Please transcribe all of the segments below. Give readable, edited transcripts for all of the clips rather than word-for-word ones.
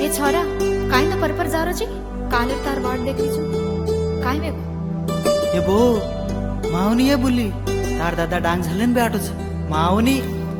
ये छोरा काहे ना पर जा रहो जी कालर तार वाट देख लीजो काय वेगो ये बो मावनी ये बुली तार दादा डांग झालेन बे आटोच मावनी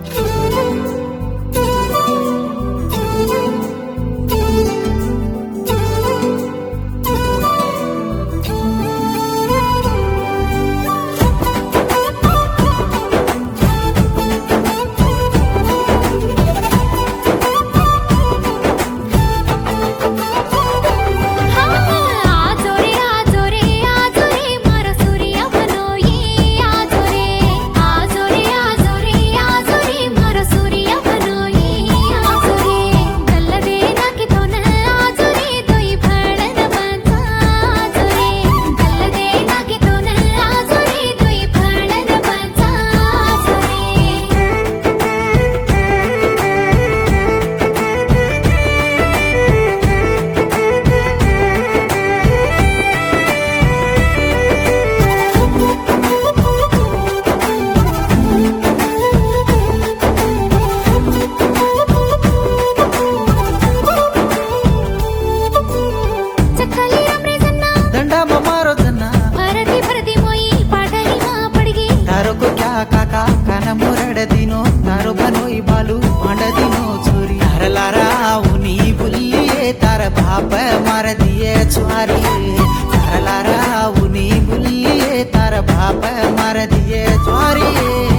काका काना मोरड दिनो तारो बनोई बालू मांड दिनो चोरी तारलारा उनी बुल्लिए तार बाप मार दिए छुआरी तारलारा उनी बुल्लिए तार बाप मार दिए छुआरी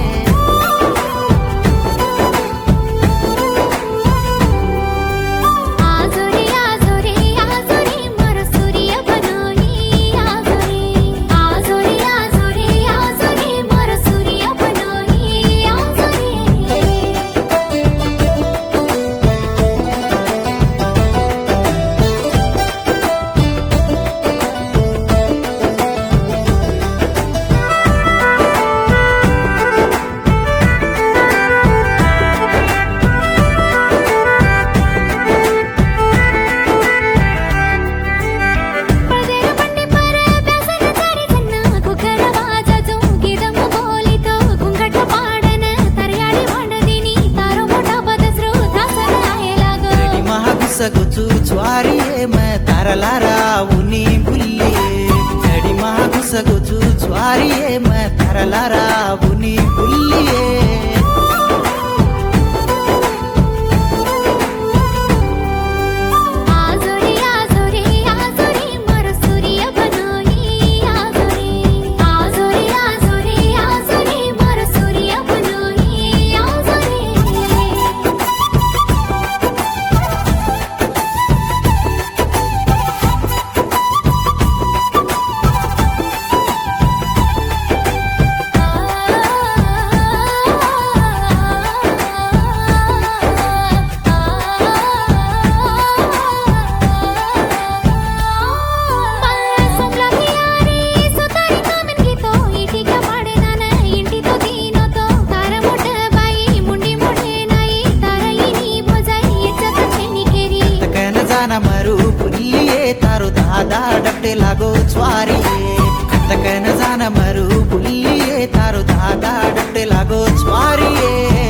गुचू छुआरी मैं तारलारा उनी बुल्ली घड़ी महा घुस गुचू छुआरी मैं तारलारा उनी बुल्ली मरू बुल्लिए तारो दादा डपटे लागो छुआरी तकन जाना मरू बुल्लिए तारो दादा डपटे लागो छुआरी।